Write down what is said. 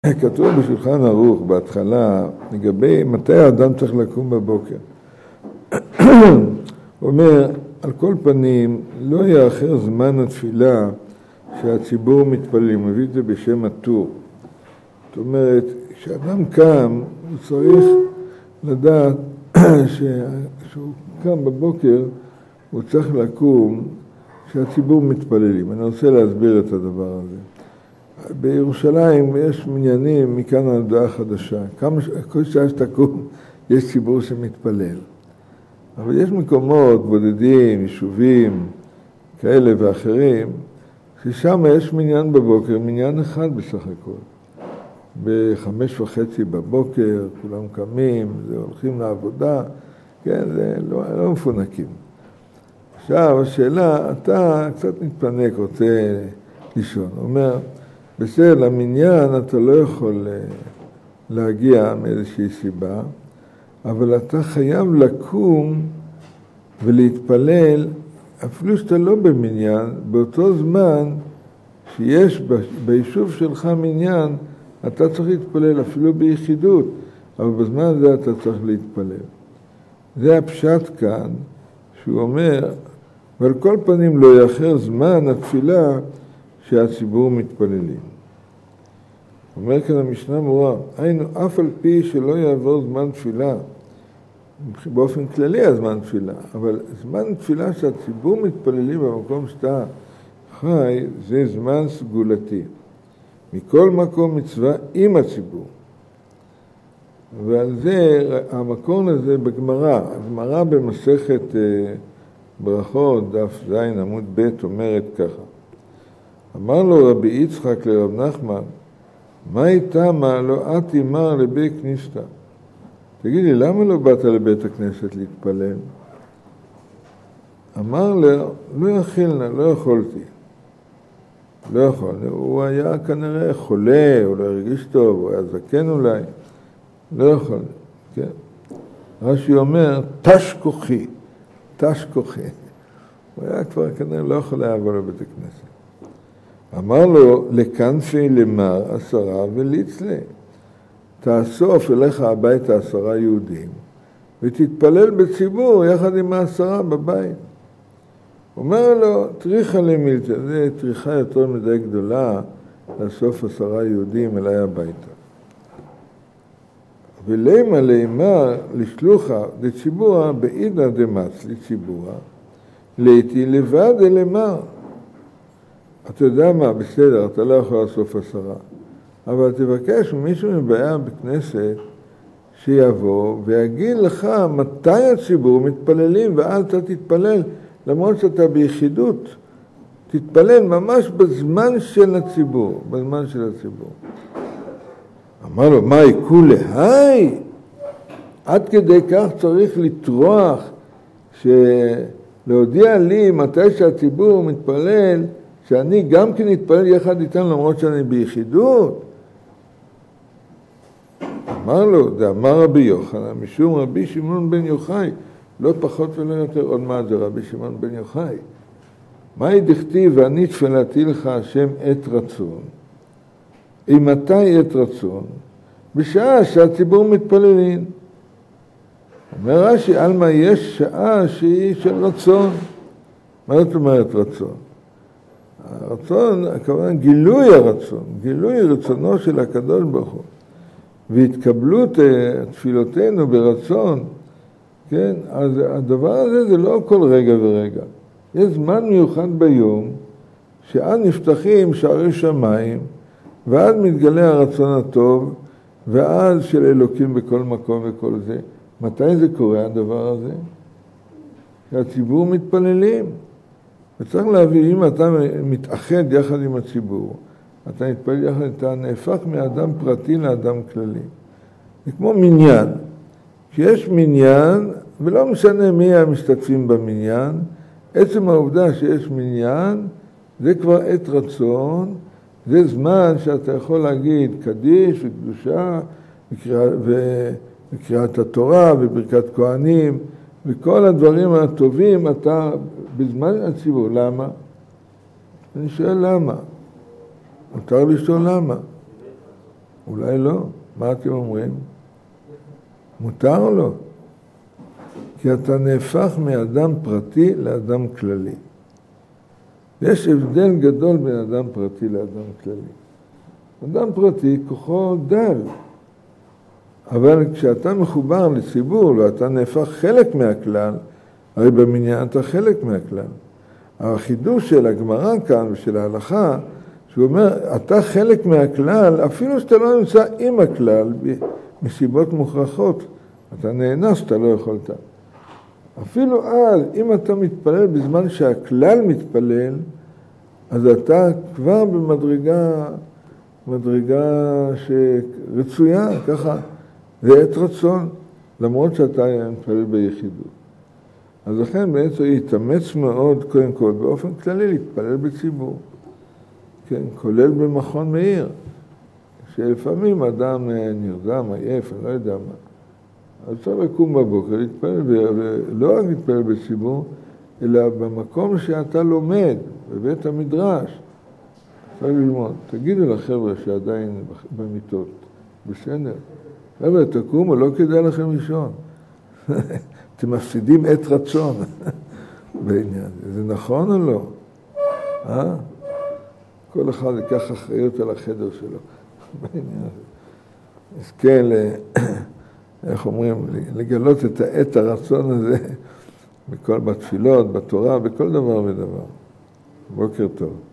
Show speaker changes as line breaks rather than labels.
כתוב בשולחן ערוך בהתחלה לגבי מתי האדם צריך לקום בבוקר. הוא אומר, על כל פנים לא יאחר זמן התפילה שהציבור מתפלל, הוא מביא את זה בשם הטור. זאת אומרת, כשאדם קם הוא צריך לדעת שהוא קם בבוקר, הוא צריך לקום שהציבור מתפללים. אני רוצה להסביר את הדבר הזה. בירושלים יש מניינים מכאן עד הודעה חדשה. כל שעה שתקום יש ציבור שמתפלל. אבל יש מקומות בודדים, יישובים כאלה ואחרים, ששם יש מניין בבוקר, מניין אחד בסך הכל. ב5:30 בבוקר, כולם קמים, הולכים לעבודה, כן, זה לא מפונקים. עכשיו השאלה, אתה קצת מתפנק, רוצה לישון. הוא אומר, בסדר, למניין אתה לא יכול להגיע מאיזושהי סיבה, אבל אתה חייב לקום ולהתפלל, אפילו שאתה לא במניין, באותו זמן שיש ביישוב שלך מניין, אתה צריך להתפלל אפילו ביחידות, אבל בזמן הזה אתה צריך להתפלל. זה הפשט כאן, שהוא אומר, ועל כל פנים לא יאחר זמן התפילה שהציבור מתפללים. אומר כאן המשנה ברורה, היינו אף על פי שלא יעבור זמן תפילה, באופן כללי הזמן תפילה, אבל זמן תפילה שהציבור מתפללים במקום שאתה חי, זה זמן סגולתי. מכל מקום מצווה עם הציבור. ועל זה, המקום הזה בגמרא, הגמרא במסכת ברכות, דף ז עמוד ב' אומרת ככה. אמר לו רבי יצחק לרב נחמן, מה איתה מה לא את אמר לבית כניסתא? תגיד לי, למה לא באת לבית הכנסת להתפלל? אמר לו, לא יכילנה, לא יכולתי. לא יכול. הוא היה כנראה חולה, הוא לא הרגיש טוב, הוא היה זקן אולי. לא יכול. כן. רש"י אומר, תש כוחי. תש כוחי. הוא היה כבר כנראה לא יכול לעבור לבית הכנסת. אמר לו, לכנפי למר 10 וליצלה. תאסוף אליך הביתה 10 יהודים, ותתפלל בציבור יחד עם 10 בבית. אומר לו, טריחה למילתא, זה טריחה יותר מדי גדולה, לאסוף 10 יהודים אליי הביתה. ולמה לימר לשלוחה לציבורה בעידא דמצ לציבורה, לעתי לבד אלמר. אתה יודע מה, בסדר, אתה לא יכול לאסוף 10, אבל תבקש ממישהו מבעיה בכנסת שיבוא ויגיד לך מתי הציבור מתפללים, ואל אתה תתפלל, למרות שאתה ביחידות, תתפלל ממש בזמן של הציבור, בזמן של הציבור. אמר לו, מה יקול להי? עד כדי כך צריך לטרוח, להודיע לי מתי שהציבור מתפלל, שאני גם כן אתפלל יחד איתם למרות שאני ביחידות? אמר לו, זה אמר רבי יוחנן, משום רבי שמעון בן יוחאי, לא פחות ולא יותר, עוד מעט זה רבי שמעון בן יוחאי. מהי דכתיב ואני תפילתי לך השם עת רצון? מתי עת רצון? בשעה שהציבור מתפללים. אומר רש"י, עלמא יש שעה שהיא של רצון. מה זאת אומרת רצון? הרצון, הכוונה גילוי הרצון, גילוי רצונו של הקדוש ברוך הוא. והתקבלות תפילותינו ברצון, כן? אז הדבר הזה זה לא כל רגע ורגע. יש זמן מיוחד ביום, שעד נפתחים שערי שמיים, ועד מתגלה הרצון הטוב, ועד של אלוקים בכל מקום וכל זה. מתי זה קורה הדבר הזה? שהציבור מתפללים. וצריך להביא, אם אתה מתאחד יחד עם הציבור, אתה מתפלל יחד, אתה נהפך מאדם פרטי לאדם כללי. זה כמו מניין. כשיש מניין, ולא משנה מי המשתתפים במניין, עצם העובדה שיש מניין, זה כבר עת רצון, זה זמן שאתה יכול להגיד קדיש וקדושה, וקריאת התורה וברכת כהנים, וכל הדברים הטובים אתה בזמן הציבור. למה? אני שואל למה. מותר לשאול למה. אולי לא. מה אתם אומרים? מותר לו. כי אתה נהפך מאדם פרטי לאדם כללי. יש הבדל גדול בין אדם פרטי לאדם כללי. אדם פרטי כוחו דל. אבל כשאתה מחובר לציבור ואתה נהפך חלק מהכלל, הרי במניין אתה חלק מהכלל. החידוש של הגמרא כאן ושל ההלכה, שהוא אומר, אתה חלק מהכלל, אפילו שאתה לא נמצא עם הכלל, מסיבות מוכרחות, אתה נאנס, אתה לא יכולת. אפילו אז, אם אתה מתפלל בזמן שהכלל מתפלל, אז אתה כבר במדרגה שרצויה, ככה, זה עת רצון, למרות שאתה מתפלל ביחידות. אז לכן בעצם יתאמץ מאוד, קודם כל, באופן כללי להתפלל בציבור. כן, כולל במכון מאיר, שלפעמים אדם נרדם, עייף, אני לא יודע מה. אז צריך לקום בבוקר, להתפלל, ולא רק להתפלל בציבור, אלא במקום שאתה לומד, בבית המדרש. צריך ללמוד. תגידו לחבר'ה שעדיין במיטות, בסדר. חבר'ה, תקומו, לא כדאי לכם לישון. אתם מפסידים עת רצון בעניין. זה נכון או לא? כל אחד ייקח אחריות על החדר שלו בעניין הזה. אז כן, איך אומרים, לגלות את העת הרצון הזה בתפילות, בתורה, בכל דבר ודבר. בוקר טוב.